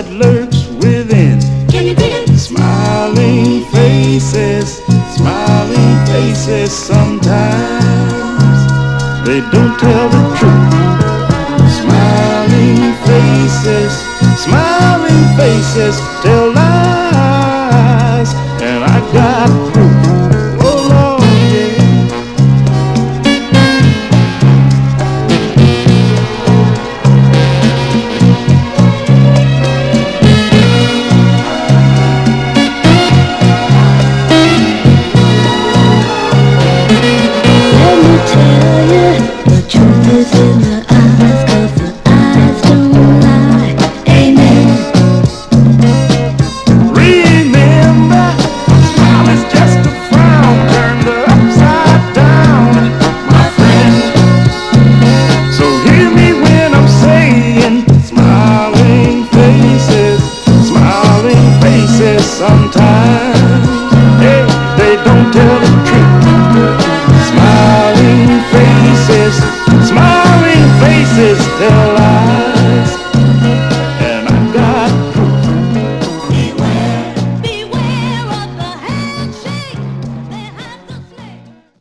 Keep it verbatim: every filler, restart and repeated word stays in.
that lurks within. Can you dig it? Smiling faces, smiling faces. Sometimes they don't tell the truth. Smiling faces, smiling faces tell lies, and I got proof. Oh Lord, yeah. Let me tell you, the truth is in the eyes, 'cause the eyes don't lie. Amen. Remember, a smile is just a frown turned upside down, my friend. So hear me when I'm saying, smiling faces, smiling faces. Sometimes, hey, they don't tell the truth. Smiling faces.